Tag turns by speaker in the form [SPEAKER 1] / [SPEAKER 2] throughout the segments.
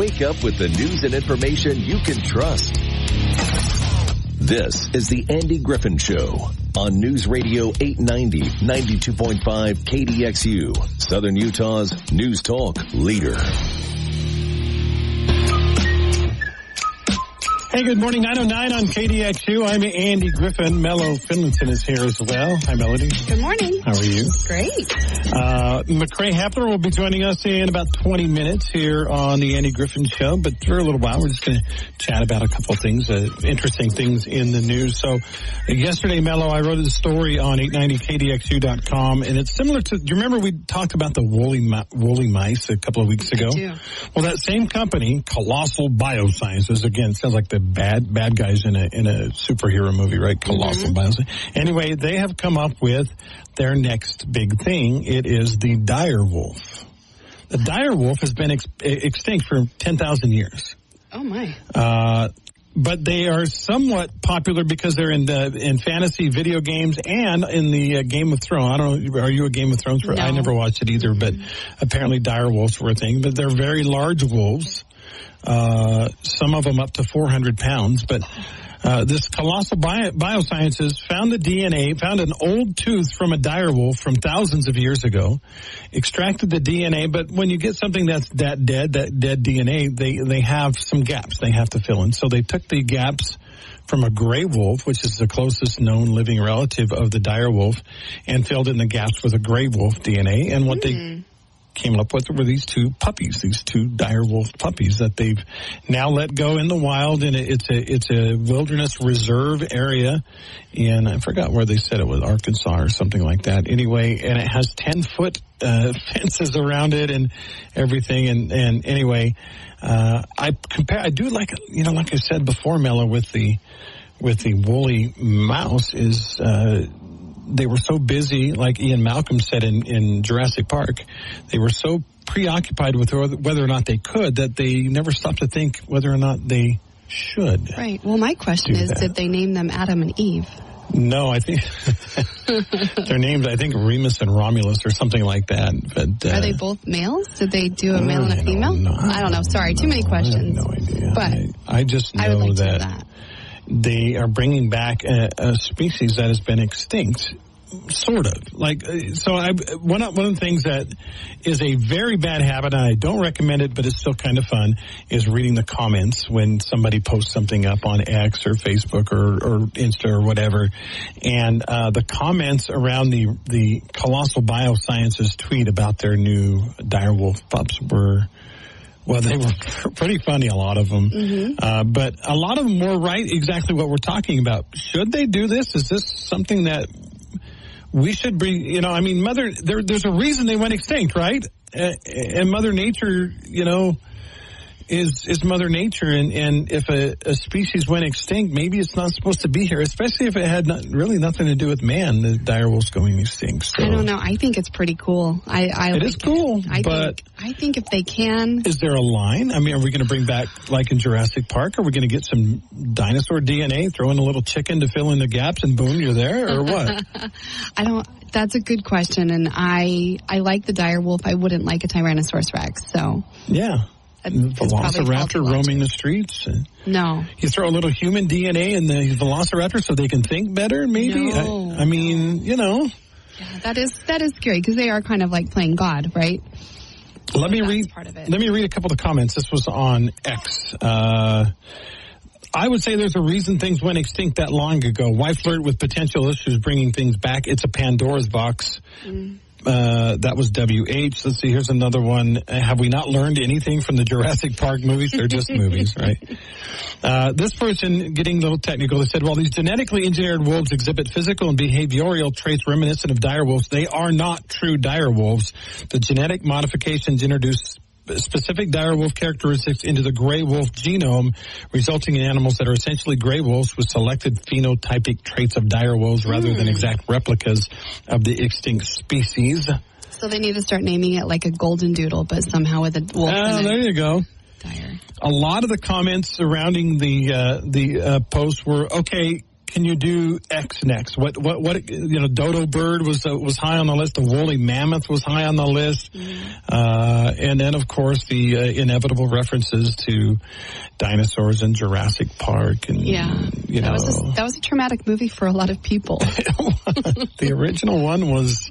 [SPEAKER 1] Wake up with the news and information you can trust. This is the Andy Griffin Show on News Radio 890, 92.5 KDXU, Southern Utah's News Talk leader.
[SPEAKER 2] Hey, good morning. 909 on KDXU. I'm Andy Griffin. Mello Finlayson is here as well. Hi, Melody.
[SPEAKER 3] Good morning.
[SPEAKER 2] How are you?
[SPEAKER 3] Great.
[SPEAKER 2] McCrae Heffler will be joining us in about 20 minutes here on the Andy Griffin Show. But for a little while, we're just going to chat about a couple of things, interesting things in the news. So yesterday, Mello, I wrote a story on 890KDXU.com, and it's similar to, do you remember we talked about the woolly mice a couple of weeks ago?
[SPEAKER 3] I do.
[SPEAKER 2] Well, that same company, Colossal Biosciences, again, sounds like the bad guys in a superhero movie, right? Colossal Biosciences. Anyway, they have come up with their next big thing. It is the dire wolf. The dire wolf has been extinct for 10,000 years.
[SPEAKER 3] Oh, my.
[SPEAKER 2] But they are somewhat popular because they're in fantasy video games and in the Game of Thrones. I don't know, are you a Game of Thrones?
[SPEAKER 3] No.
[SPEAKER 2] I never watched it either, but apparently dire wolves were a thing. But they're very large wolves. Some of them up to 400 pounds, but this Colossal Biosciences found an old tooth from a dire wolf from thousands of years ago, extracted the DNA, but when you get something that's that dead DNA, they have some gaps they have to fill in. So they took the gaps from a gray wolf, which is the closest known living relative of the dire wolf, and filled in the gaps with a gray wolf DNA, and what they came up with were these two dire wolf puppies that they've now let go in the wild, and it's a wilderness reserve area, and I forgot where they said it was, Arkansas or something like that. Anyway, and it has 10-foot fences around it and everything, and anyway, I do like I said before, Mello, with the woolly mouse is. They were so busy, like Ian Malcolm said in Jurassic Park, they were so preoccupied with whether or not they could that they never stopped to think whether or not they should.
[SPEAKER 3] Right. Well, my question is, did they name them Adam and Eve?
[SPEAKER 2] No, I think they're named, Remus and Romulus or something like that. But,
[SPEAKER 3] are they both males? Did they do a male and a female? I don't know. Sorry, too many questions.
[SPEAKER 2] I have no idea.
[SPEAKER 3] But
[SPEAKER 2] I just know
[SPEAKER 3] I would like to know
[SPEAKER 2] that.
[SPEAKER 3] that.
[SPEAKER 2] They are bringing back a species that has been extinct, sort of. One of the things that is a very bad habit, and I don't recommend it, but it's still kind of fun, is reading the comments when somebody posts something up on X or Facebook or Insta or whatever. And the comments around the Colossal Biosciences tweet about their new dire wolf pups were... Well, they were pretty funny, a lot of them. But a lot of them were right exactly what we're talking about. Should they do this? Is this something that we should be, there's a reason they went extinct, right? And Mother Nature, is Mother Nature. And if a species went extinct, maybe it's not supposed to be here, especially if it had really nothing to do with man, the dire wolf's going extinct. So.
[SPEAKER 3] I don't know. I think it's pretty cool.
[SPEAKER 2] It is cool, but...
[SPEAKER 3] I think if they can...
[SPEAKER 2] Is there a line? I mean, are we going to bring back, like in Jurassic Park, are we going to get some dinosaur DNA, throw in a little chicken to fill in the gaps, and boom, you're there, or what?
[SPEAKER 3] That's a good question, and I like the dire wolf. I wouldn't like a Tyrannosaurus Rex, so...
[SPEAKER 2] Yeah. Velociraptor roaming the streets.
[SPEAKER 3] No.
[SPEAKER 2] You throw a little human DNA in the Velociraptor so they can think better, maybe?
[SPEAKER 3] No.
[SPEAKER 2] I mean,
[SPEAKER 3] Yeah, that is scary, because they are kind of like playing God, right?
[SPEAKER 2] Let me read a couple of comments. This was on X. I would say there's a reason things went extinct that long ago. Why flirt with potential issues bringing things back? It's a Pandora's box. That was WH. Let's see, here's another one. Have we not learned anything from the Jurassic Park movies? They're just movies, right? This person, getting a little technical, they said, while these genetically engineered wolves exhibit physical and behavioral traits reminiscent of dire wolves, they are not true dire wolves. The genetic modifications introduce specific dire wolf characteristics into the gray wolf genome, resulting in animals that are essentially gray wolves with selected phenotypic traits of dire wolves rather than exact replicas of the extinct species.
[SPEAKER 3] So they need to start naming it like a golden doodle, but somehow with a wolf in it.
[SPEAKER 2] There you go.
[SPEAKER 3] Dire.
[SPEAKER 2] A lot of the comments surrounding the post were, okay, can you do X next? What dodo bird was high on the list. The woolly mammoth was high on the list. And then, of course, the inevitable references to dinosaurs in Jurassic Park. And,
[SPEAKER 3] that was a traumatic movie for a lot of people.
[SPEAKER 2] The original one was,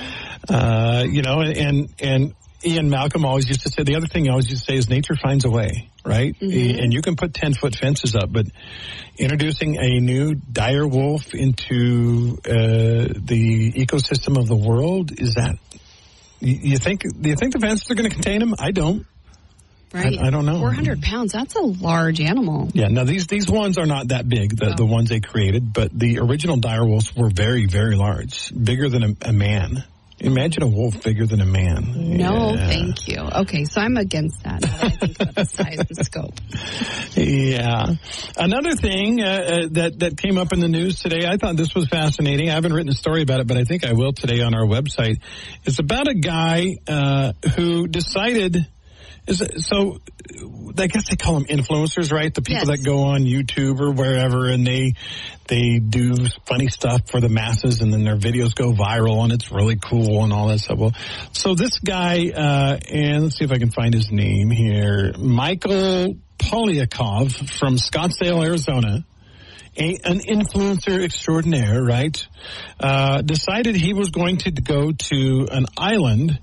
[SPEAKER 2] and Ian Malcolm always used to say, the other thing he always used to say is nature finds a way, right? Mm-hmm. And you can put 10-foot fences up, but introducing a new dire wolf into the ecosystem of the world, is that, do you think the fences are going to contain him? I don't.
[SPEAKER 3] Right.
[SPEAKER 2] I don't know.
[SPEAKER 3] 400 pounds, that's a large animal.
[SPEAKER 2] Yeah, now these ones are not that big, the ones they created, but the original dire wolves were very, very large, bigger than a man. Imagine a wolf bigger than a man.
[SPEAKER 3] No, thank you. Okay, so I'm against that. Now that I think about the size and scope.
[SPEAKER 2] Yeah. Another thing that came up in the news today, I thought this was fascinating. I haven't written a story about it, but I think I will today on our website. It's about a guy who decided... So, I guess they call them influencers, right? The people that go on YouTube or wherever, and they do funny stuff for the masses, and then their videos go viral, and it's really cool and all that stuff. Well, so this guy, and let's see if I can find his name here, Michael Polyakov from Scottsdale, Arizona, an influencer extraordinaire, right? Decided he was going to go to an island,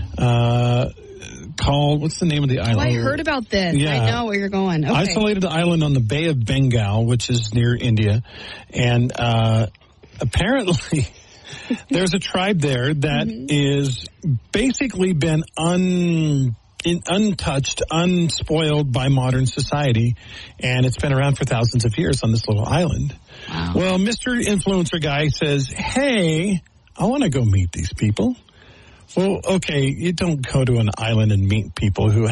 [SPEAKER 2] called, what's the name of the island?
[SPEAKER 3] Oh, I heard about this. Yeah. I know where you're going. Okay.
[SPEAKER 2] Isolated island on the Bay of Bengal, which is near India. And apparently there's a tribe there that is basically been untouched, unspoiled by modern society. And it's been around for thousands of years on this little island.
[SPEAKER 3] Wow.
[SPEAKER 2] Well, Mr. Influencer guy says, hey, I want to go meet these people. Well, okay, you don't go to an island and meet people who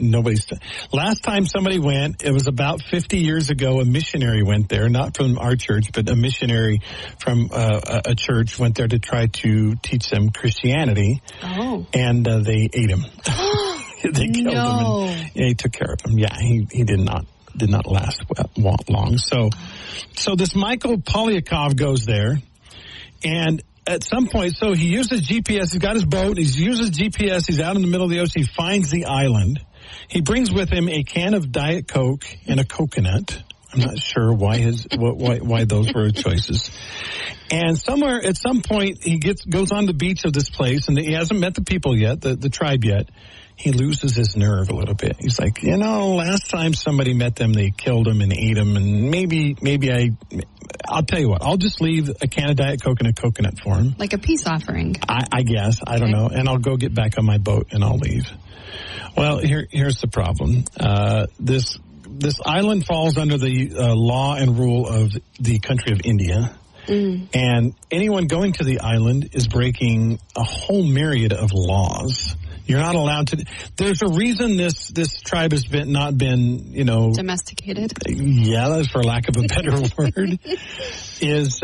[SPEAKER 2] last time somebody went, it was about 50 years ago, a missionary went there, not from our church, but a missionary from a church went there to try to teach them Christianity. Oh. And they ate him. They killed him, and he took care of him. Yeah, he did not last long. So this Michael Polyakov goes there, and at some point, so he uses GPS, he's got his boat, he uses GPS, he's out in the middle of the ocean, he finds the island. He brings with him a can of Diet Coke and a coconut. I'm not sure why those were choices. And at some point, he goes on the beach of this place, and he hasn't met the people yet, the tribe yet. He loses his nerve a little bit. He's like, last time somebody met them, they killed him and ate him, and maybe I'll tell you what, I'll just leave a can of Diet Coke and a coconut for him.
[SPEAKER 3] Like a peace offering.
[SPEAKER 2] I guess. I don't know. And I'll go get back on my boat and I'll leave. Well, here's the problem. This island falls under the law and rule of the country of India. And anyone going to the island is breaking a whole myriad of laws. You're not allowed to. There's a reason this tribe has not been
[SPEAKER 3] domesticated.
[SPEAKER 2] Yeah, that's for lack of a better word. It's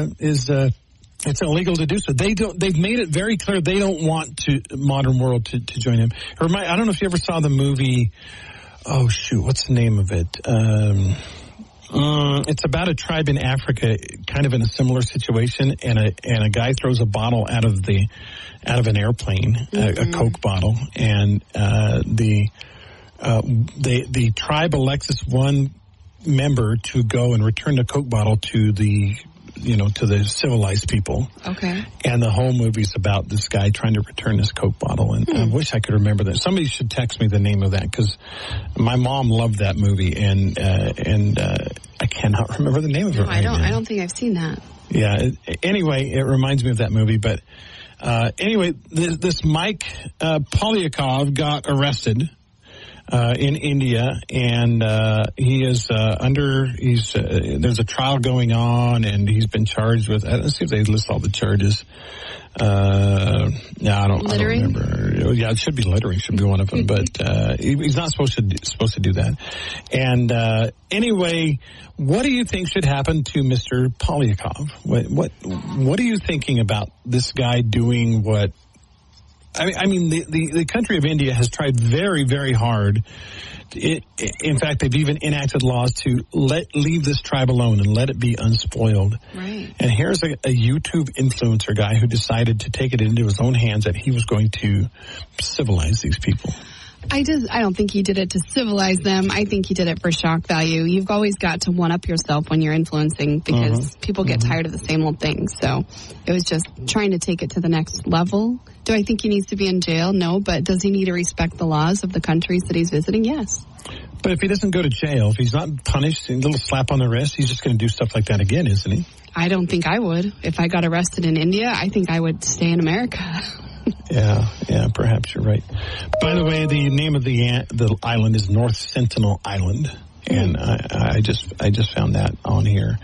[SPEAKER 2] illegal to do so. They've made it very clear they don't want modern world to join him. I don't know if you ever saw the movie. Oh shoot, what's the name of it? It's about a tribe in Africa, kind of in a similar situation, and a guy throws a bottle out of an airplane, a Coke bottle, and the tribe elects this one member to go and return the Coke bottle to the civilized people.
[SPEAKER 3] Okay.
[SPEAKER 2] And the whole movie's about this guy trying to return this Coke bottle. And I wish I could remember that. Somebody should text me the name of that, because my mom loved that movie, and I cannot remember the name of it.
[SPEAKER 3] I don't think I've seen that.
[SPEAKER 2] Yeah. Anyway, it reminds me of that movie. But anyway, this Mike Polyakov got arrested in India, and he is there's a trial going on, and he's been charged with, let's see if they list all the charges. I don't remember. Yeah, it should be littering, should be one of them, but he's not supposed to do that. And anyway, what do you think should happen to Mr. Polyakov? What are you thinking about this guy doing what I mean, the country of India has tried very, very hard. In fact, they've even enacted laws to leave this tribe alone and let it be unspoiled.
[SPEAKER 3] Right.
[SPEAKER 2] And here's a YouTube influencer guy who decided to take it into his own hands that he was going to civilize these people.
[SPEAKER 3] I don't think he did it to civilize them. I think he did it for shock value. You've always got to one-up yourself when you're influencing because people get tired of the same old things. So it was just trying to take it to the next level. Do I think he needs to be in jail? No. But does he need to respect the laws of the countries that he's visiting? Yes.
[SPEAKER 2] But if he doesn't go to jail, if he's not punished, a little slap on the wrist, he's just going to do stuff like that again, isn't he?
[SPEAKER 3] I don't think I would. If I got arrested in India, I think I would stay in America.
[SPEAKER 2] Yeah, perhaps you're right. By the way, the name of the island is North Sentinel Island, and I just found that on here.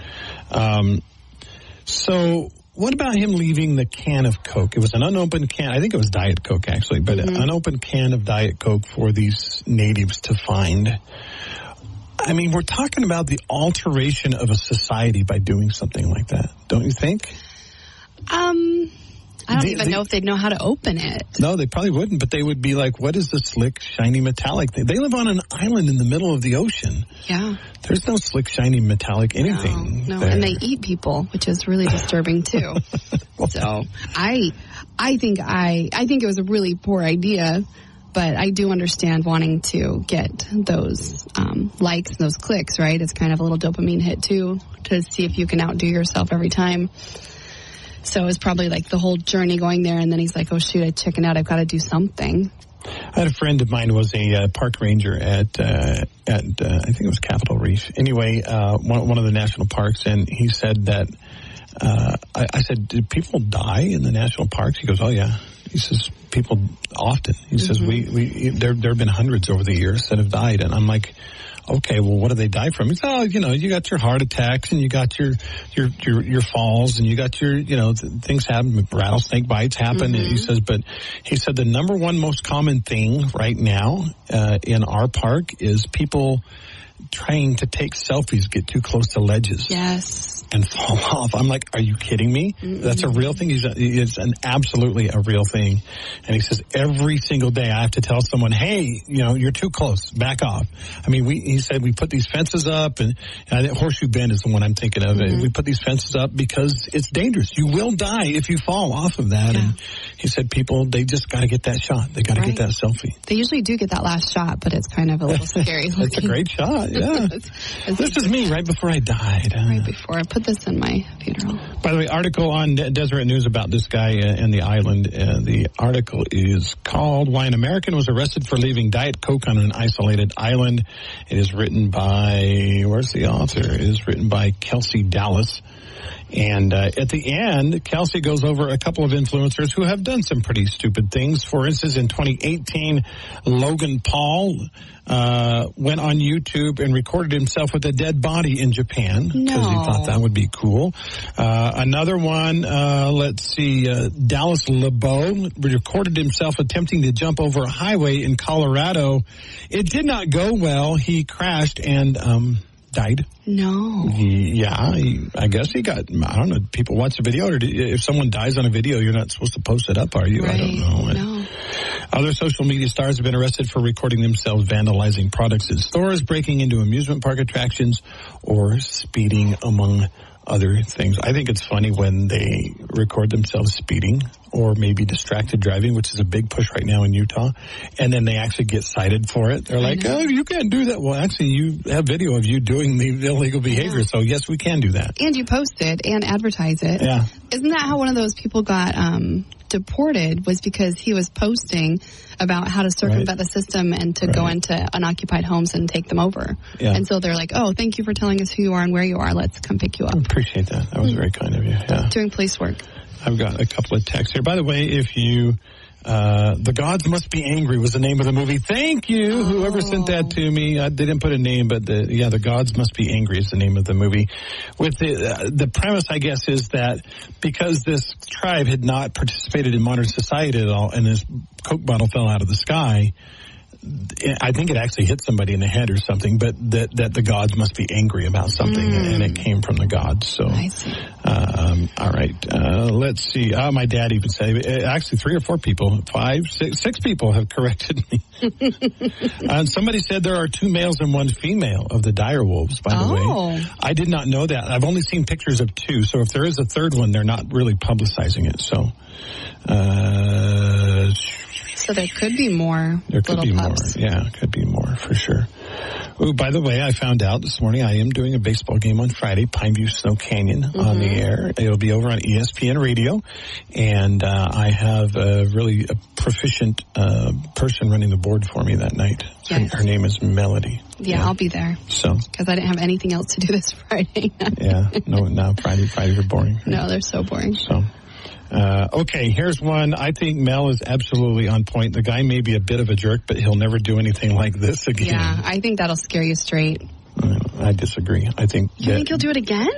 [SPEAKER 2] So what about him leaving the can of Coke? It was an unopened can. I think it was Diet Coke, actually, but an unopened can of Diet Coke for these natives to find. I mean, we're talking about the alteration of a society by doing something like that, don't you think?
[SPEAKER 3] I don't even know if they'd know how to open it.
[SPEAKER 2] No, they probably wouldn't, but they would be like, what is the slick, shiny, metallic thing? They live on an island in the middle of the ocean.
[SPEAKER 3] Yeah.
[SPEAKER 2] There's no slick, shiny, metallic anything.
[SPEAKER 3] No,
[SPEAKER 2] there.
[SPEAKER 3] And they eat people, which is really disturbing, too. So I think it was a really poor idea, but I do understand wanting to get those likes and those clicks, right? It's kind of a little dopamine hit, too, to see if you can outdo yourself every time. So it was probably like the whole journey going there, and then he's like, oh, shoot, I chickened out. I've got to do something.
[SPEAKER 2] I had a friend of mine who was a park ranger at I think it was Capitol Reef. Anyway, one of the national parks, and he said that, I said, do people die in the national parks? He goes, oh, yeah. He says, people often. He says, there have been hundreds over the years that have died. And I'm like, okay, well, what do they die from? He says, you got your heart attacks and you got your falls and you got your, things happen, rattlesnake bites happen. He says, but he said the number one most common thing right now in our park is people trying to take selfies, get too close to ledges.
[SPEAKER 3] Yes.
[SPEAKER 2] And fall off. I'm like, are you kidding me? That's a real thing. It's absolutely a real thing. And he says every single day I have to tell someone, hey, you're too close. Back off. I mean, he said we put these fences up, and I think Horseshoe Bend is the one I'm thinking of. We put these fences up because it's dangerous. You will die if you fall off of that. Yeah. And he said people, they just got to get that shot. They got to get that selfie.
[SPEAKER 3] They usually do get that last shot, but it's kind of a little scary.
[SPEAKER 2] It's a great shot, yeah. This is me right before I died.
[SPEAKER 3] Right before I put this in my funeral. By
[SPEAKER 2] the way, article on Deseret News about this guy and the island. The article is called Why an American Was Arrested for Leaving Diet Coke on an Isolated Island. It is written by, where's the author? It is written by Kelsey Dallas. And at the end, Kelsey goes over a couple of influencers who have done some pretty stupid things. For instance, in 2018, Logan Paul went on YouTube and recorded himself with a dead body in Japan because he thought that would be cool. Another one, Dallas LeBeau recorded himself attempting to jump over a highway in Colorado. It did not go well. He crashed and died.
[SPEAKER 3] No.
[SPEAKER 2] I guess he got, I don't know, people watch the video, or if someone dies on a video, you're not supposed to post it up, are you?
[SPEAKER 3] Right.
[SPEAKER 2] I don't know.
[SPEAKER 3] No.
[SPEAKER 2] Other social media stars have been arrested for recording themselves vandalizing products in stores, breaking into amusement park attractions, or speeding, among other things. I think it's funny when they record themselves speeding or maybe distracted driving, which is a big push right now in Utah, and then they actually get cited for it. They're like, oh, you can't do that. Well, actually, you have video of you doing the illegal behavior, so yes, we can do that.
[SPEAKER 3] And you post it and advertise it.
[SPEAKER 2] Yeah.
[SPEAKER 3] Isn't that how one of those people got deported, was because he was posting about how to circumvent the system and to go into unoccupied homes and take them over. Yeah. And so they're like, oh, thank you for telling us who you are and where you are. Let's come pick you up.
[SPEAKER 2] I appreciate that. That was very kind of you. Yeah.
[SPEAKER 3] Doing police work.
[SPEAKER 2] I've got a couple of texts here. By the way, if you... The Gods Must Be Angry was the name of the movie. Thank you, whoever sent that to me. They didn't put a name, but The Gods Must Be Angry is the name of the movie. With the premise, I guess, is that because this tribe had not participated in modern society at all, and this Coke bottle fell out of the sky, I think it actually hit somebody in the head or something, but that the gods must be angry about something, and it came from the gods. So,
[SPEAKER 3] I see.
[SPEAKER 2] All right. Let's see. My dad even said, actually 3 or 4 people, 5, 6 people have corrected me. And somebody said there are 2 males and 1 female of the dire wolves, by the way. I did not know that. I've only seen pictures of 2, so if there is a 3rd one, they're not really publicizing it. So,
[SPEAKER 3] so there could be more.
[SPEAKER 2] There could be pups. More. Yeah, could be more for sure. Oh, by the way, I found out this morning I am doing a baseball game on Friday, Pineview Snow Canyon on the air. It'll be over on ESPN Radio, and I have a really proficient person running the board for me that night. Yes. Her name is Melody.
[SPEAKER 3] Yeah, I'll be there.
[SPEAKER 2] So,
[SPEAKER 3] because I didn't have anything else to do this Friday.
[SPEAKER 2] No, Fridays are boring.
[SPEAKER 3] No, they're so boring.
[SPEAKER 2] So. Okay, here's one. I think Mel is absolutely on point. The guy may be a bit of a jerk, but he'll never do anything like this again.
[SPEAKER 3] Yeah, I think that'll scare you straight.
[SPEAKER 2] I disagray. I think
[SPEAKER 3] You think he'll do it again?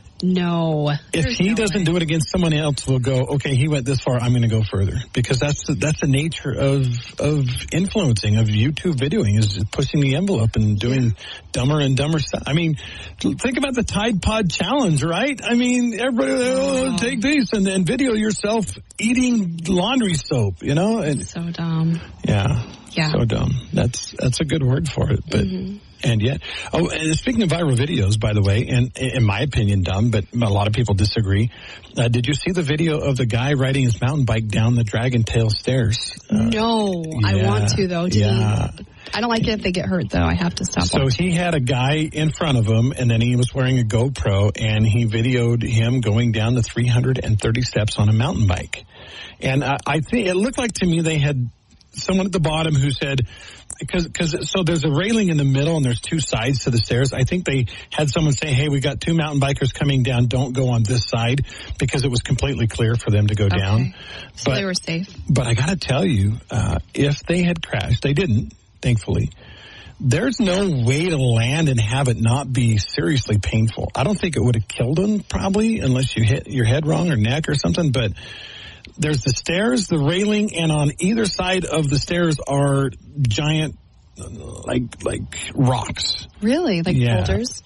[SPEAKER 3] No.
[SPEAKER 2] If he doesn't do it against someone else, we'll go, okay, he went this far, I'm going to go further. Because that's the nature of influencing, of YouTube videoing, is pushing the envelope and doing dumber and dumber stuff. I mean, think about the Tide Pod Challenge, right? I mean, everybody, take these and video yourself eating laundry soap, And,
[SPEAKER 3] so dumb.
[SPEAKER 2] Yeah. So dumb. That's a good word for it, but... And yet, and speaking of viral videos, by the way, and in my opinion, dumb, but a lot of people disagree. Did you see the video of the guy riding his mountain bike down the Dragon Tail stairs?
[SPEAKER 3] No, I want to though. I don't like it if they get hurt though. I have to stop.
[SPEAKER 2] So he had a guy in front of him, and then he was wearing a GoPro, and he videoed him going down the 330 steps on a mountain bike. And I think it looked like to me they had someone at the bottom who said, so there's a railing in the middle and there's 2 sides to the stairs. I think they had someone say, hey, we got 2 mountain bikers coming down. Don't go on this side, because it was completely clear for them to go down.
[SPEAKER 3] So they were safe.
[SPEAKER 2] But I got to tell you, if they had crashed, they didn't, thankfully. There's no way to land and have it not be seriously painful. I don't think it would have killed them, probably, unless you hit your head wrong or neck or something. But there's the stairs, the railing, and on either side of the stairs are giant, like rocks.
[SPEAKER 3] Really? Like boulders?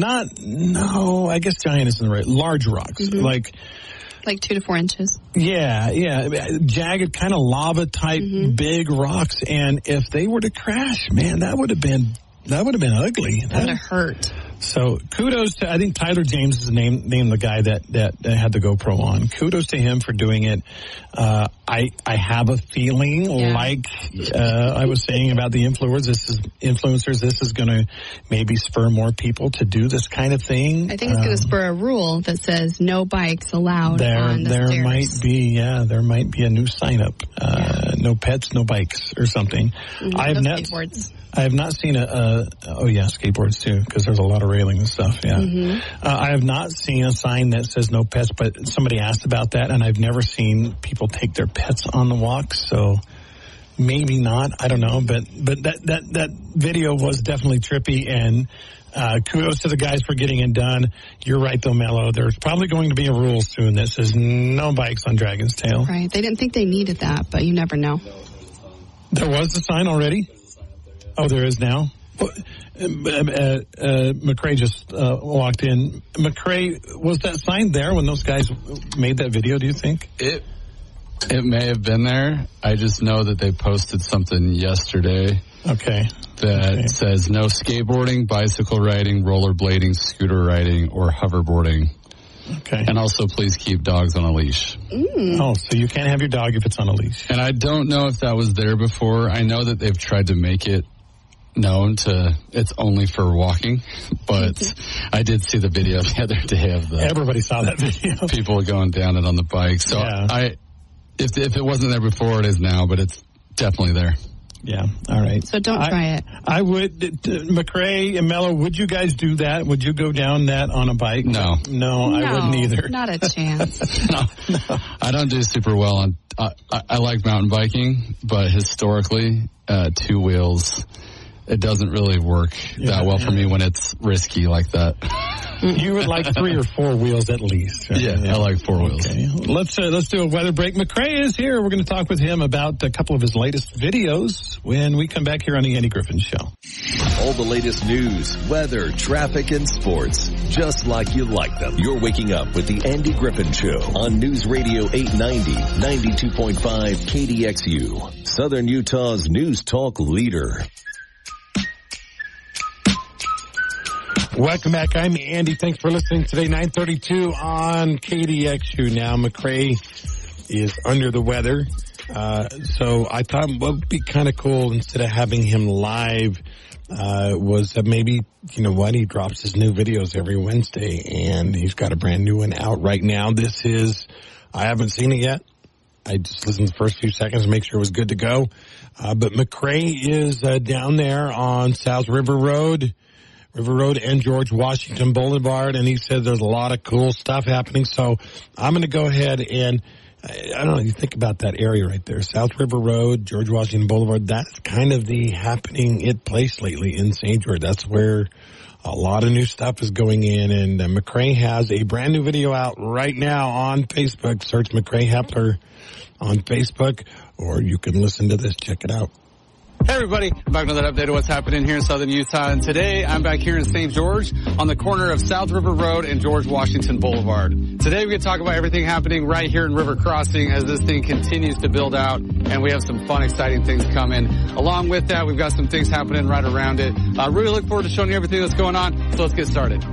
[SPEAKER 2] I guess giant isn't the right, large rocks. Like
[SPEAKER 3] 2 to 4 inches.
[SPEAKER 2] Yeah. Jagged, kind of lava type, big rocks. And if they were to crash, man, that would have been ugly.
[SPEAKER 3] That would have hurt.
[SPEAKER 2] So kudos to, I think Tyler James is named the guy that had the GoPro on. Kudos to him for doing it. I have a feeling like I was saying about the influencers, this is going to maybe spur more people to do this kind of thing.
[SPEAKER 3] I think it's going to spur a rule that says no bikes allowed on the stairs.
[SPEAKER 2] There might be a new sign up. No pets, no bikes or something.
[SPEAKER 3] Skateboards.
[SPEAKER 2] I have not seen skateboards too, because there's a lot of railing and stuff. Yeah. I have not seen a sign that says no pets, but somebody asked about that, and I've never seen people take their pets on the walk, so maybe not. I don't know, but that video was definitely trippy, and kudos to the guys for getting it done. You're right, though, Mello. There's probably going to be a rule soon that says no bikes on Dragon's Tail.
[SPEAKER 3] Right. They didn't think they needed that, but you never know.
[SPEAKER 2] There was a sign already? Oh, there is now? McCrae just walked in. McCrae, was that sign there when those guys made that video, do you think?
[SPEAKER 4] It may have been there. I just know that they posted something yesterday.
[SPEAKER 2] Okay.
[SPEAKER 4] That says no skateboarding, bicycle riding, rollerblading, scooter riding, or hoverboarding.
[SPEAKER 2] Okay.
[SPEAKER 4] And also, please keep dogs on a leash.
[SPEAKER 2] Oh, so you can't have your dog if it's on a leash.
[SPEAKER 4] And I don't know if that was there before. I know that they've tried to make it known to it's only for walking, but I did see the video the other day of
[SPEAKER 2] everybody saw that video.
[SPEAKER 4] People going down it on the bike. So if it wasn't there before, it is now, but it's definitely there.
[SPEAKER 2] Yeah. All right.
[SPEAKER 3] So don't try it.
[SPEAKER 2] I would, McCrae and Mello, would you guys do that? Would you go down that on a bike?
[SPEAKER 4] No,
[SPEAKER 2] I wouldn't either.
[SPEAKER 3] Not a chance.
[SPEAKER 4] No. I don't do super well on, I like mountain biking, but historically, 2 wheels, it doesn't really work that well for me when it's risky like that.
[SPEAKER 2] You would like 3 or 4 wheels at least. Right?
[SPEAKER 4] Yeah, I like 4 wheels.
[SPEAKER 2] Okay. Let's do a weather break. McCray is here. We're going to talk with him about a couple of his latest videos when we come back here on the Andy Griffin Show.
[SPEAKER 1] All the latest news, weather, traffic, and sports, just like you like them. You're waking up with the Andy Griffin Show on News Radio 890, 92.5 KDXU, Southern Utah's news talk leader.
[SPEAKER 2] Welcome back. I'm Andy. Thanks for listening today. 9:32 on KDXU. Now, McCray is under the weather. So I thought what would be kind of cool instead of having him live, was that maybe, you know what, he drops his new videos every Wednesday and he's got a brand new one out right now. I haven't seen it yet. I just listened to the first few seconds to make sure it was good to go. But McCray is, down there on South River Road and George Washington Boulevard, and he said there's a lot of cool stuff happening. So I'm going to go ahead and, I don't know, you think about that area right there, South River Road, George Washington Boulevard. That's kind of the happening place lately in St. George. That's where a lot of new stuff is going in, and McCray has a brand new video out right now on Facebook. Search McCray Hepler on Facebook, or you can listen to this. Check it out.
[SPEAKER 4] Hey everybody, I'm back with another update of what's happening here in Southern Utah, and today I'm back here in St. George on the corner of South River Road and George Washington Boulevard. Today we're going to talk about everything happening right here in River Crossing as this thing continues to build out, and we have some fun, exciting things coming. Along with that, we've got some things happening right around it. I really look forward to showing you everything that's going on, so let's get started.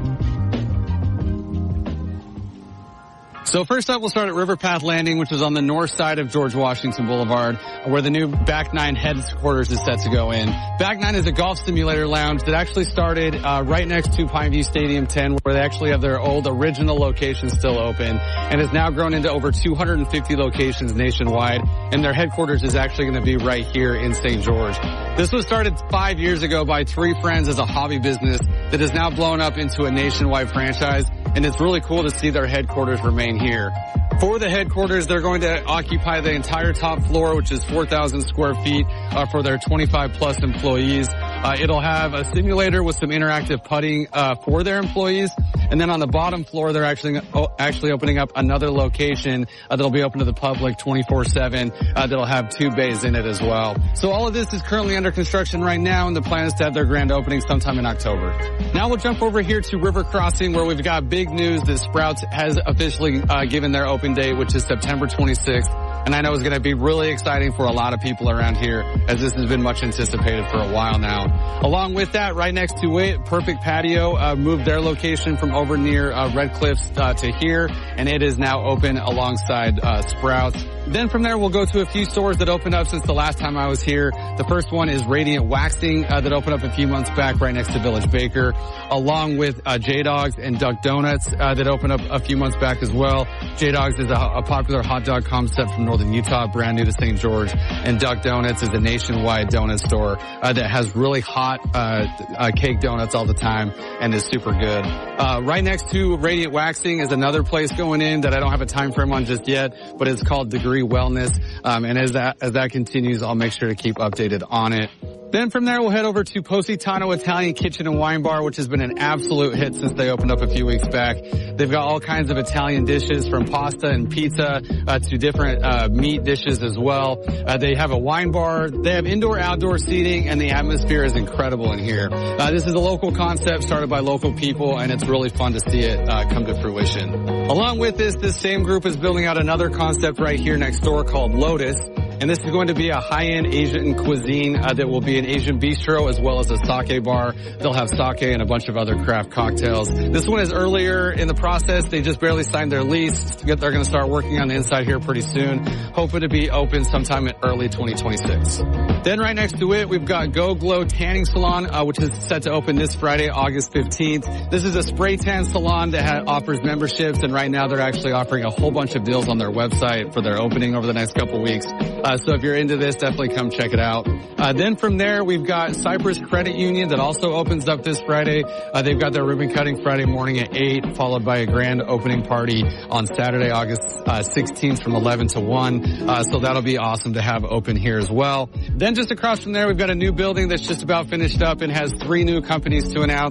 [SPEAKER 4] So first up, we'll start at River Path Landing, which is on the north side of George Washington Boulevard, where the new Back 9 headquarters is set to go in. Back 9 is a golf simulator lounge that actually started right next to Pineview Stadium 10, where they actually have their old original location still open, and has now grown into over 250 locations nationwide, and their headquarters is actually going to be right here in St. George. This was started 5 years ago by 3 friends as a hobby business that has now blown up into a nationwide franchise, and it's really cool to see their headquarters remain here. For the headquarters, they're going to occupy the entire top floor, which is 4,000 square feet, for their 25 plus employees. It'll have a simulator with some interactive putting for their employees. And then on the bottom floor, they're actually opening up another location that'll be open to the public 24/7. That'll have 2 bays in it as well. So all of this is currently under construction right now, and the plan is to have their grand opening sometime in October. Now we'll jump over here to River Crossing, where we've got big news that Sprouts has officially given their open date, which is September 26th. And I know it's going to be really exciting for a lot of people around here, as this has been much anticipated for a while now. Along with that, right next to it, Perfect Patio moved their location from over near Red Cliffs to here, and it is now open alongside Sprouts. Then from there, we'll go to a few stores that opened up since the last time I was here. The first one is Radiant Waxing that opened up a few months back right next to Village Baker, along with J-Dogs and Duck Donuts that opened up a few months back as well. J-Dogs is a popular hot dog concept from Northern Utah, brand new to St. George, and Duck Donuts is a nationwide donut store that has really hot cake donuts all the time and is super good. Right next to Radiant Waxing is another place going in that I don't have a time frame on just yet, but it's called Degree Wellness, and as that continues, I'll make sure to keep updated on it. Then from there, we'll head over to Positano Italian Kitchen and Wine Bar, which has been an absolute hit since they opened up a few weeks back. They've got all kinds of Italian dishes, from pasta and pizza to different meat dishes as well. They have a wine bar. They have indoor-outdoor seating, and the atmosphere is incredible in here. This is a local concept started by local people, and it's really fun to see it come to fruition. Along with this same group is building out another concept right here next door called Lotus. And this is going to be a high-end Asian cuisine that will be an Asian bistro as well as a sake bar. They'll have sake and a bunch of other craft cocktails. This one is earlier in the process. They just barely signed their lease. They're going to start working on the inside here pretty soon, hoping to be open sometime in early 2026. Then right next to it, we've got Go Glow Tanning Salon, which is set to open this Friday, August 15th. This is a spray tan salon that offers memberships, and right now they're actually offering a whole bunch of deals on their website for their opening over the next couple weeks. So if you're into this, definitely come check it out. Then from there, we've got Cypress Credit Union that also opens up this Friday. They've got their ribbon cutting Friday morning at 8, followed by a grand opening party on Saturday, August 16th from 11 to 1. So that'll be awesome to have open here as well. Then just across from there, we've got a new building that's just about finished up and has 3 new companies to announce.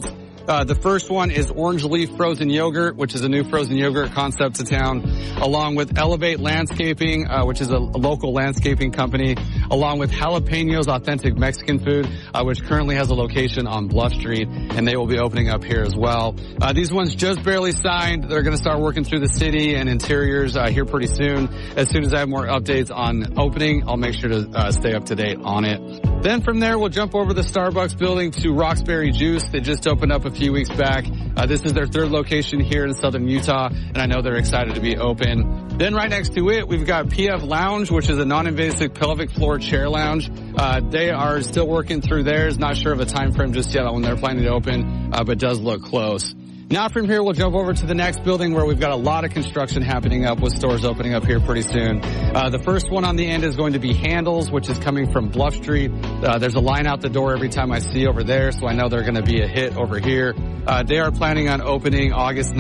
[SPEAKER 4] The first one is Orange Leaf Frozen Yogurt, which is a new frozen yogurt concept to town, along with Elevate Landscaping, which is a local landscaping company, along with Jalapenos Authentic Mexican Food, which currently has a location on Bluff Street, and they will be opening up here as well. These ones just barely signed. They're going to start working through the city and interiors here pretty soon. As soon as I have more updates on opening, I'll make sure to stay up to date on it. Then from there, we'll jump over the Starbucks building to Roxbury Juice. They just opened up a few weeks back. This is their third location here in southern Utah, and I know they're excited to be open. Then right next to it, we've got PF Lounge, which is a non-invasive pelvic floor chair lounge. They are still working through theirs. Not sure of a time frame just yet on when they're planning to open, but does look close. Now from here, we'll jump over to the next building where we've got a lot of construction happening up with stores opening up here pretty soon. The first one on the end is going to be Handles, which is coming from Bluff Street. There's a line out the door every time I see over there, so I know they're going to be a hit over here. They are planning on opening August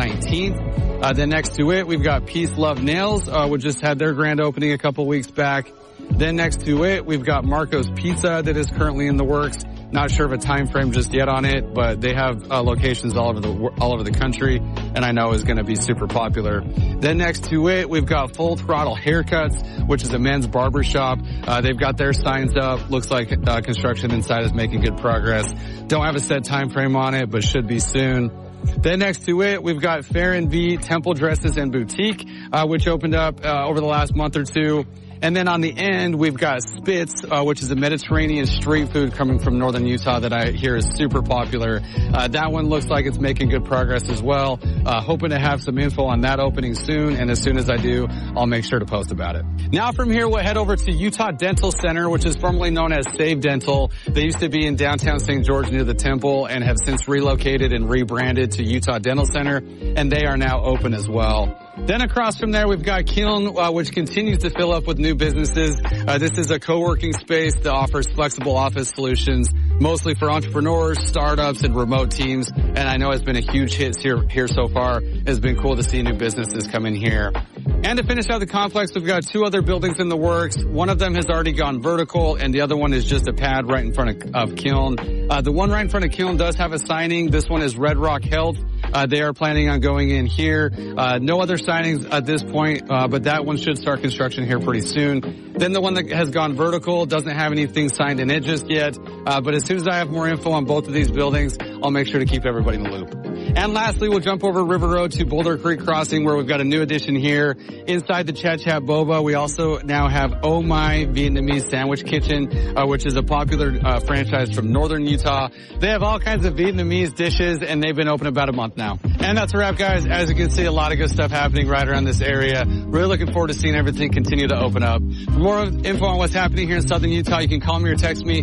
[SPEAKER 4] 19th. Then next to it, we've got Peace Love Nails, which just had their grand opening a couple weeks back. Then next to it, we've got Marco's Pizza that is currently in the works. Not sure of a time frame just yet on it, but they have locations all over the country, and I know is going to be super popular. Then next to it, we've got Full Throttle Haircuts, which is a men's barber shop. They've got their signs up. Looks like construction inside is making good progress. Don't have a set time frame on it, but should be soon. Then next to it, we've got Fair and V Temple Dresses and Boutique, which opened up over the last month or two. And then on the end, we've got Spitz, which is a Mediterranean street food coming from northern Utah that I hear is super popular. That one looks like it's making good progress as well. Hoping to have some info on that opening soon, and as soon as I do, I'll make sure to post about it. Now from here, we'll head over to Utah Dental Center, which is formerly known as Save Dental. They used to be in downtown St. George near the temple and have since relocated and rebranded to Utah Dental Center, and they are now open as well. Then across from there, we've got Kiln, which continues to fill up with new businesses. This is a co-working space that offers flexible office solutions, mostly for entrepreneurs, startups, and remote teams. And I know it's been a huge hit here so far. It's been cool to see new businesses come in here. And to finish out the complex, we've got two other buildings in the works. One of them has already gone vertical, and the other one is just a pad right in front of Kiln. The one right in front of Kiln does have a signing. This one is Red Rock Health. They are planning on going in here. No other signings at this point, but that one should start construction here pretty soon. Then the one that has gone vertical doesn't have anything signed in it just yet, but as soon as I have more info on both of these buildings, I'll make sure to keep everybody in the loop. And lastly, we'll jump over River Road to Boulder Creek Crossing, where we've got a new addition here. Inside the Chat Chat Boba, we also now have Oh My Vietnamese Sandwich Kitchen, which is a popular franchise from northern Utah. They have all kinds of Vietnamese dishes, and they've been open about a month now. And that's a wrap, guys. As you can see, a lot of good stuff happening right around this area. Really looking forward to seeing everything continue to open up. For more info on what's happening here in southern Utah, you can call me or text me,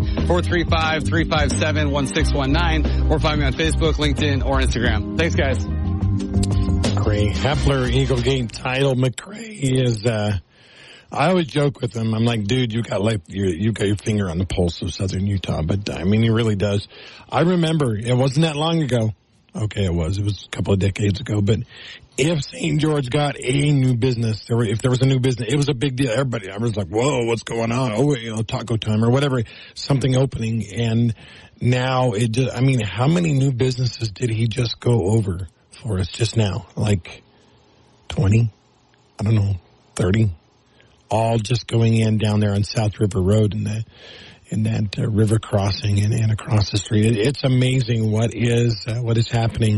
[SPEAKER 4] 435-357-1619, or find me on Facebook, LinkedIn, or Instagram. Thanks, guys.
[SPEAKER 2] McRae, Hepler, Eagle Gate title. McRae is, I always joke with him. I'm like, dude, you got your finger on the pulse of southern Utah. But, I mean, he really does. I remember, it wasn't that long ago. Okay, it was a couple of decades ago. But if St. George got a new business, if there was a new business, it was a big deal. Everybody, I was like, whoa, what's going on? Oh, Taco Time or whatever, something opening. And now how many new businesses did he just go over for us just now? Like 20? I don't know, 30? All just going in down there on South River Road in that river crossing and across the street. It's amazing what is happening.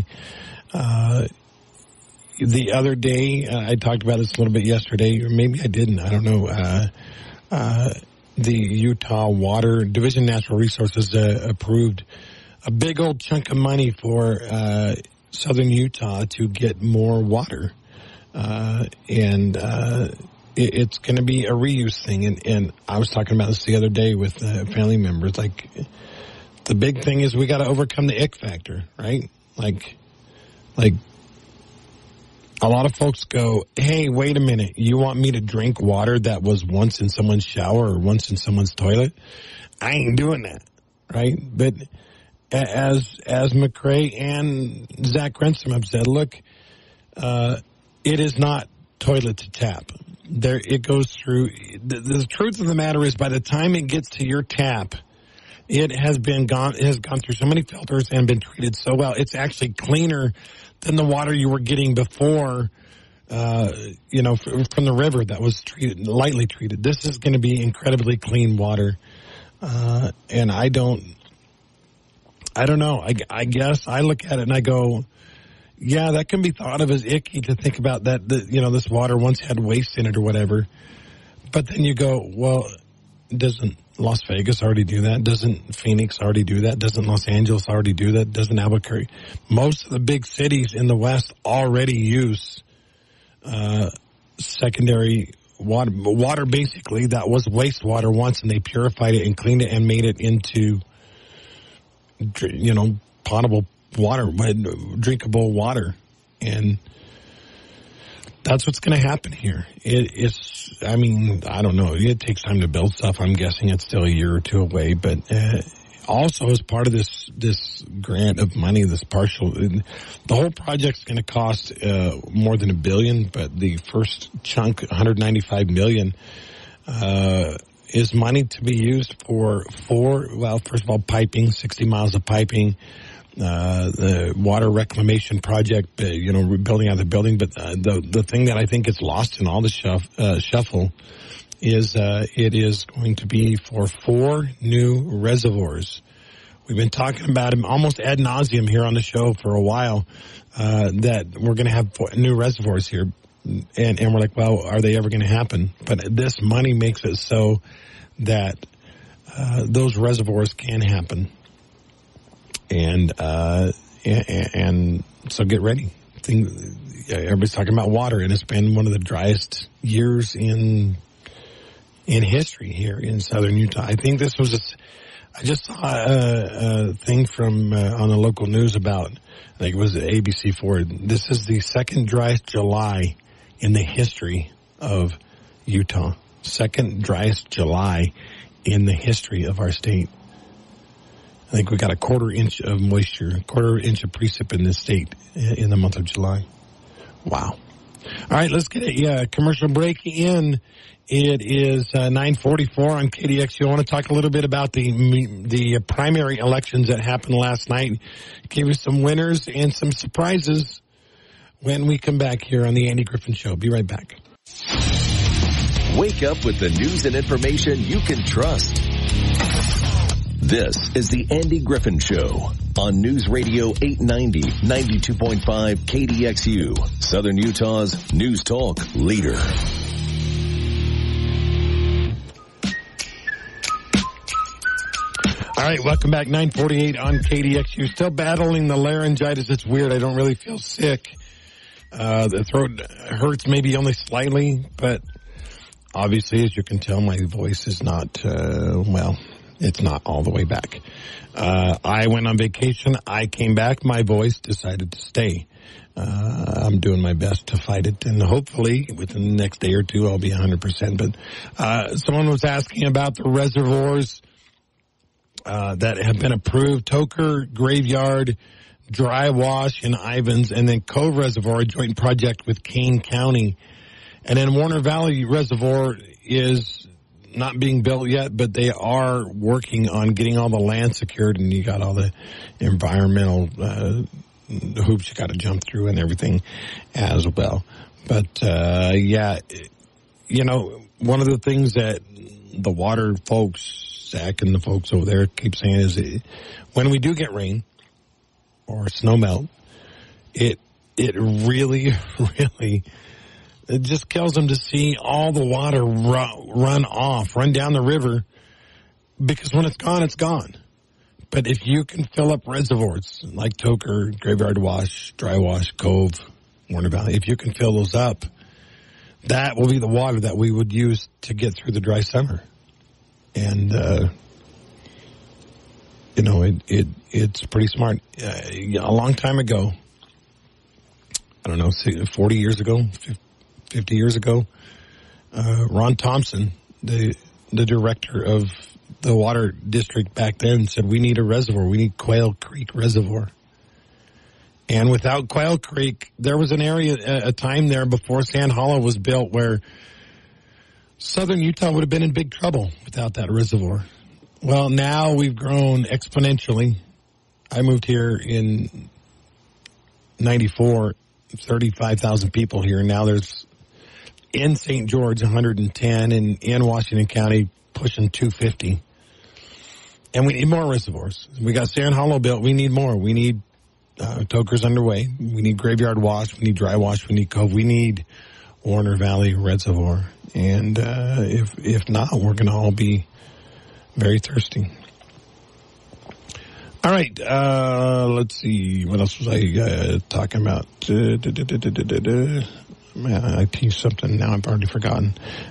[SPEAKER 2] The other day, I talked about this a little bit yesterday, or maybe I didn't. I don't know. The Utah Water Division of Natural Resources approved a big old chunk of money for southern Utah to get more water. It's going to be a reuse thing. And I was talking about this the other day with family members. Like, the big thing is we got to overcome the ick factor, right? Like a lot of folks go, hey, wait a minute. You want me to drink water that was once in someone's shower or once in someone's toilet? I ain't doing that, right? But as McRae and Zach Grenstrom have said, look, it is not toilet to tap. It goes through. The truth of the matter is, by the time it gets to your tap, It has gone through so many filters and been treated so well. It's actually cleaner than the water you were getting before, from the river that was lightly treated. This is going to be incredibly clean water. And I don't know. I guess I look at it and I go, yeah, that can be thought of as icky to think about that, this water once had waste in it or whatever. But then you go, well, doesn't Las Vegas already do that? Doesn't Phoenix already do that? Doesn't Los Angeles already do that? Doesn't Albuquerque? Most of the big cities in the West already use secondary water basically that was wastewater once, and they purified it and cleaned it and made it into, potable water, drinkable water. And that's what's going to happen here. I don't know. It takes time to build stuff. I'm guessing it's still a year or two away, but also as part of this grant of money, this partial, the whole project's going to cost more than $1 billion, but the first chunk, $195 million, is money to be used for first of all, piping, 60 miles of piping, the water reclamation project, building out the building. But the thing that I think is lost in all the shuffle is it is going to be for 4 new reservoirs. We've been talking about them almost ad nauseum here on the show for a while, that we're going to have 4 new reservoirs here. And we're like, well, are they ever going to happen? But this money makes it so that those reservoirs can happen. And so get ready. Everybody's talking about water, and it's been one of the driest years in history here in southern Utah. I think this was I just saw a thing from on the local news about, I think it was ABC4. This is the second driest July in the history of Utah. Second driest July in the history of our state. I think we got a quarter inch of moisture, quarter inch of precip in this state in the month of July. Wow. All right, let's get a commercial break in. It is 9:44 on KDXU. I want to talk a little bit about the primary elections that happened last night. Give you some winners and some surprises when we come back here on the Andy Griffin Show. Be right back.
[SPEAKER 1] Wake up with the news and information you can trust. This is the Andy Griffin Show on News Radio 890, 92.5 KDXU, Southern Utah's news talk leader.
[SPEAKER 2] All right, welcome back. 9:48 on KDXU. Still battling the laryngitis. It's weird. I don't really feel sick. The throat hurts maybe only slightly, but obviously, as you can tell, my voice is not, it's not all the way back. I went on vacation. I came back. My voice decided to stay. I'm doing my best to fight it, and hopefully within the next day or two, I'll be 100%. But someone was asking about the reservoirs that have been approved: Toker, Graveyard, Dry Wash, and Ivans, and then Cove Reservoir, a joint project with Kane County. And then Warner Valley Reservoir is not being built yet, but they are working on getting all the land secured, and you got all the environmental hoops you got to jump through and everything as well. But one of the things that the water folks, Zach and the folks over there, keep saying is when we do get rain or snow melt, it really, really, it just kills them to see all the water run down the river, because when it's gone, it's gone. But if you can fill up reservoirs like Toker, Graveyard Wash, Dry Wash, Cove, Warner Valley, if you can fill those up, that will be the water that we would use to get through the dry summer. And, it's pretty smart. A long time ago, I don't know, 40 years ago, 50 years ago, Ron Thompson, the director of the water district back then, said, we need a reservoir. We need Quail Creek Reservoir. And without Quail Creek, there was a time there before Sand Hollow was built where southern Utah would have been in big trouble without that reservoir. Well, now we've grown exponentially. I moved here in 94, 35,000 people here. Now there's in St. George 110 and in Washington County pushing 250. And we need more reservoirs. We got Sand Hollow built. We need more. We need Toker's underway. We need Graveyard Wash. We need Dry Wash. We need Cove. We need Warner Valley Reservoir. And if not, we're going to all be very thirsty. All right. Let's see. What else was I talking about? I teased something. Now I've already forgotten.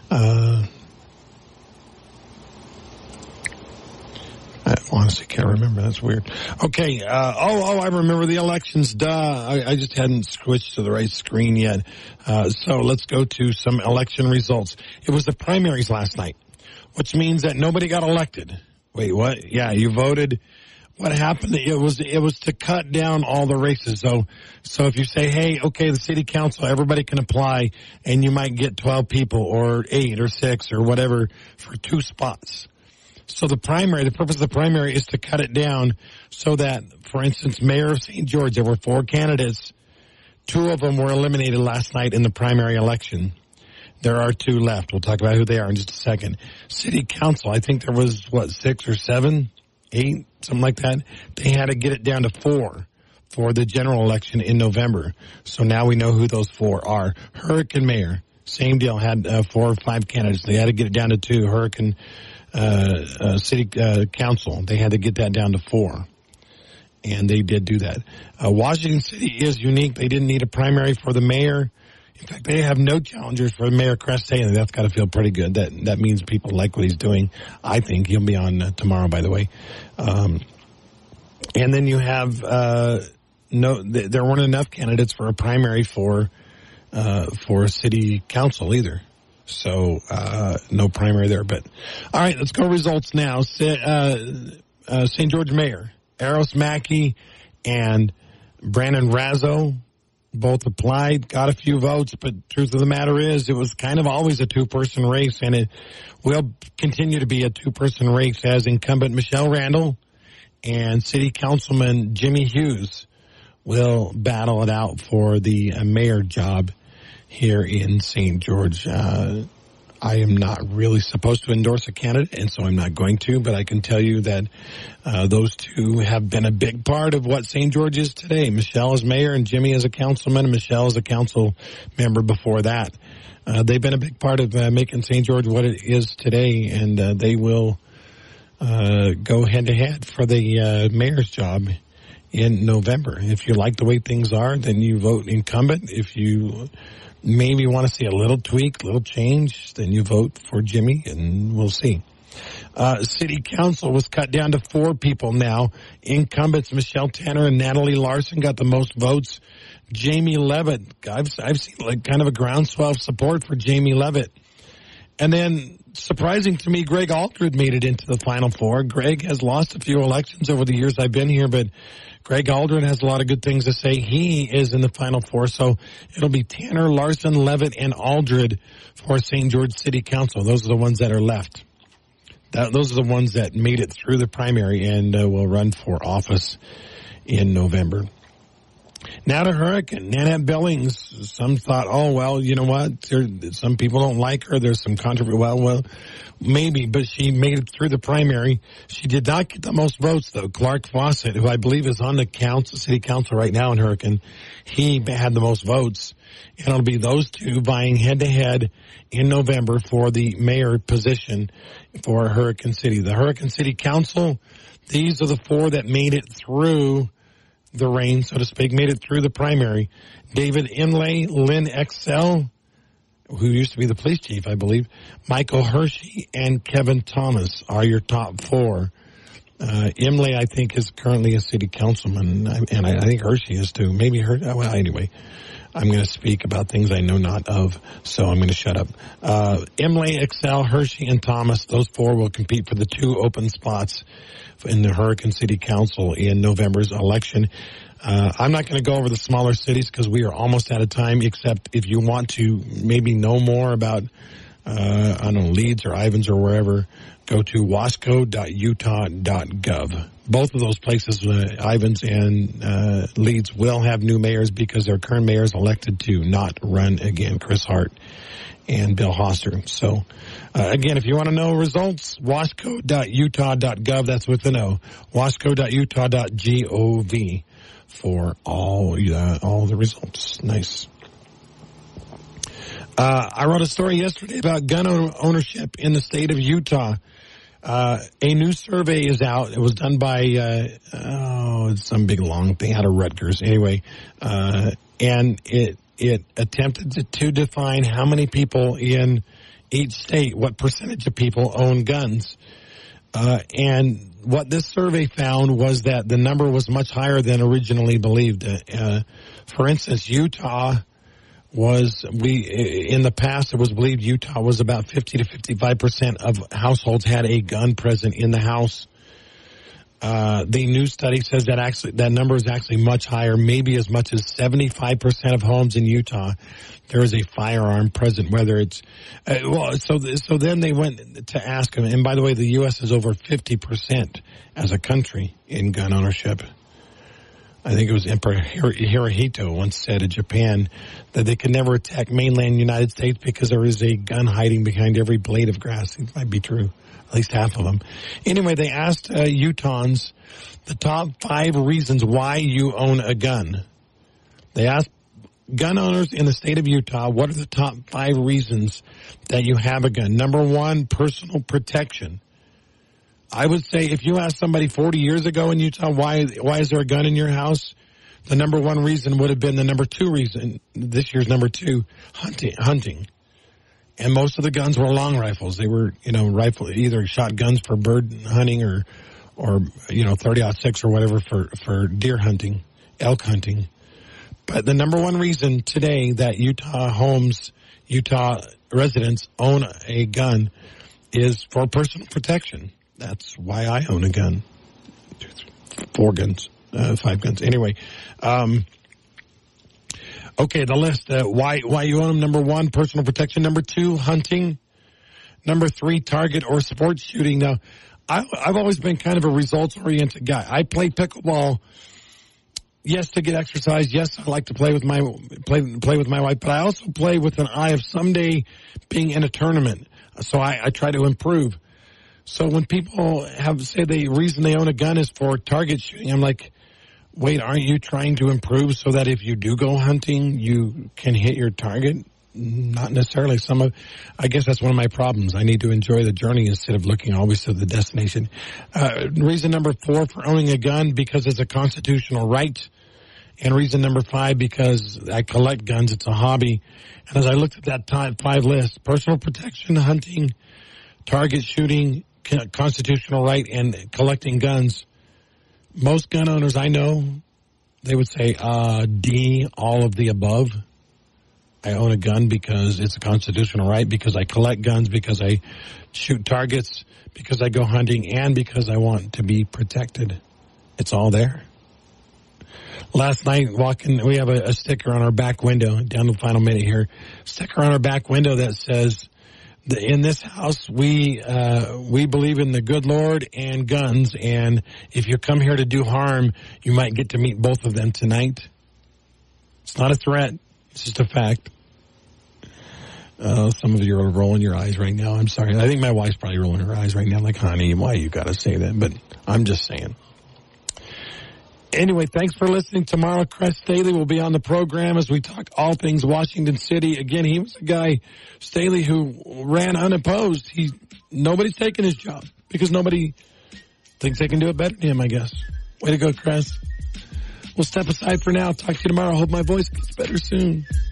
[SPEAKER 2] I honestly can't remember. That's weird. Okay. I remember the elections. Duh. I just hadn't switched to the right screen yet. So let's go to some election results. It was the primaries last night, which means that nobody got elected. Wait, what? Yeah, you voted. What happened? It was to cut down all the races. So if you say, hey, okay, the city council, everybody can apply, and you might get 12 people or 8 or 6 or whatever for 2 spots. So the purpose of the primary is to cut it down so that, for instance, Mayor of St. George, there were 4 candidates. 2 of them were eliminated last night in the primary election. There are 2 left. We'll talk about who they are in just a second. City council, I think there was, 6 or 7, 8, something like that. They had to get it down to 4 for the general election in November. So now we know who those 4 are. Hurricane Mayor, same deal, had 4 or 5 candidates. They had to get it down to 2. Hurricane City Council, they had to get that down to 4. And they did do that. Washington City is unique. They didn't need a primary for the mayor. In fact, they have no challengers for Mayor Crestay. That's got to feel pretty good. That means people like what he's doing. I think he'll be on tomorrow, by the way. And then you have there weren't enough candidates for a primary for city council either. So no primary there. But all right, let's go results now. St. George Mayor Eros Mackey and Brandon Razzo both applied, got a few votes, but truth of the matter is it was kind of always a 2-person race, and it will continue to be a 2-person race as incumbent Michelle Randall and City Councilman Jimmy Hughes will battle it out for the mayor job here in St. George. I am not really supposed to endorse a candidate, and so I'm not going to, but I can tell you that those 2 have been a big part of what St. George is today. Michelle is mayor and Jimmy is a councilman, and Michelle is a council member before that. They've been a big part of making St. George what it is today, and they will go head-to-head for the mayor's job in November. If you like the way things are, then you vote incumbent. If you maybe want to see a little tweak, little change, then you vote for Jimmy, and we'll see. City Council was cut down to 4 people now. Incumbents Michelle Tanner and Natalie Larson got the most votes. Jamie Levitt, I've seen like kind of a groundswell of support for Jamie Levitt. And then, surprising to me, Greg Aldred made it into the Final 4. Greg has lost a few elections over the years I've been here, but Greg Aldred has a lot of good things to say. He is in the Final 4, so it'll be Tanner, Larson, Levitt, and Aldred for St. George City Council. Those are the ones that are left. Those are the ones that made it through the primary and will run for office in November. Now to Hurricane. Nanette Billings. Some thought, oh, well, you know what? Some people don't like her. There's some controversy. Well, maybe, but she made it through the primary. She did not get the most votes, though. Clark Fawcett, who I believe is on the city council right now in Hurricane, he had the most votes. And it'll be those 2 vying head-to-head in November for the mayor position for Hurricane City. The Hurricane City Council, these are the 4 that made it through the rain, so to speak, made it through the primary. David Imlay, Lynn Excel, who used to be the police chief, I believe, Michael Hershey, and Kevin Thomas are your top 4. Imlay, I think, is currently a city councilman, and I think Hershey is too. Maybe well, anyway, I'm going to speak about things I know not of, so I'm going to shut up. Imlay, Excel, Hershey, and Thomas, those 4 will compete for the 2 open spots in the Hurricane City Council in November's election. I'm not going to go over the smaller cities because we are almost out of time, except if you want to maybe know more about I don't know, Leeds or Ivans or wherever, go to wasco.utah.gov. Both of those places, Ivans and Leeds, will have new mayors because their current mayors elected to not run again, Chris Hart and Bill Hosser. So, again, if you want to know results, wasco.utah.gov, that's with an O, wasco.utah.gov for all the results. Nice. I wrote a story yesterday about gun ownership in the state of Utah. A new survey is out. It was done by, it's some big long thing out of Rutgers. Anyway, and it attempted to define how many people in each state, what percentage of people own guns. And what this survey found was that the number was much higher than originally believed. For instance, Utah in the past, it was believed Utah was about 50 to 55% of households had a gun present in the house. The new study says that number is actually much higher, maybe as much as 75% of homes in Utah, there is a firearm present, whether it's, so then they went to ask them, and by the way, the U.S. is over 50% as a country in gun ownership. I think it was Emperor Hirohito once said in Japan that they could never attack mainland United States because there is a gun hiding behind every blade of grass. It might be true, at least half of them. Anyway, they asked Utahns the top 5 reasons why you own a gun. They asked gun owners in the state of Utah, what are the top 5 reasons that you have a gun? Number 1, personal protection. I would say if you asked somebody 40 years ago in Utah, why is there a gun in your house? The number 1 reason would have been the number 2 reason. This year's number 2, hunting. And most of the guns were long rifles. They were, either shotguns for bird hunting or 30-06 or whatever for deer hunting, elk hunting. But the number 1 reason today that Utah residents own a gun is for personal protection. That's why I own a gun. 4 guns, 5 guns. Anyway, okay, the list. Why you own them? Number 1, personal protection. Number 2, hunting. Number 3, target or sports shooting. Now, I've always been kind of a results-oriented guy. I play pickleball, yes, to get exercise. Yes, I like to play with my wife, but I also play with an eye of someday being in a tournament. So I try to improve. So when people say the reason they own a gun is for target shooting, I'm like, wait, aren't you trying to improve so that if you do go hunting, you can hit your target? Not necessarily. I guess that's one of my problems. I need to enjoy the journey instead of looking always to the destination. Reason number 4 for owning a gun, because it's a constitutional right. And reason number 5, because I collect guns. It's a hobby. And as I looked at that 5 list, personal protection, hunting, target shooting, constitutional right, and collecting guns, most gun owners I know, they would say, D, all of the above. I own a gun because it's a constitutional right, because I collect guns, because I shoot targets, because I go hunting, and because I want to be protected. It's all there. Last night, we have a sticker on our back window, down to the final minute here, sticker on our back window that says, in this house, we believe in the good Lord and guns, and if you come here to do harm, you might get to meet both of them tonight. It's not a threat. It's just a fact. Some of you are rolling your eyes right now. I'm sorry. I think my wife's probably rolling her eyes right now, like, honey, why you got to say that? But I'm just saying. Anyway, thanks for listening. Tomorrow, Chris Staley will be on the program as we talk all things Washington City. Again, he was a guy, Staley, who ran unopposed. Nobody's taking his job because nobody thinks they can do it better than him, I guess. Way to go, Chris. We'll step aside for now. Talk to you tomorrow. Hope my voice gets better soon.